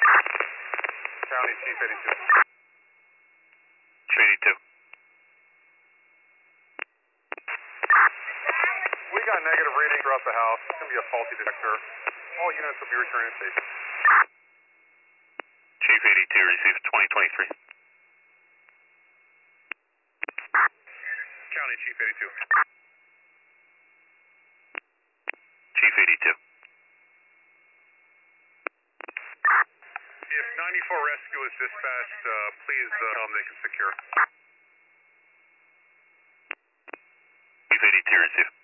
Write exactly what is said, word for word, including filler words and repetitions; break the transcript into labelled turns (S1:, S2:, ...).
S1: County Chief eighty-two.
S2: Chief eighty-two.
S1: We got negative reading throughout the house. It's going to be a faulty detector. All units will be returning to station.
S2: Chief eighty-two receives twenty twenty-three.
S1: County Chief eighty-two.
S2: Chief eighty-two.
S1: If ninety-four rescue is dispatched, uh, please uh, tell them they can secure.
S2: Chief eighty-two receive.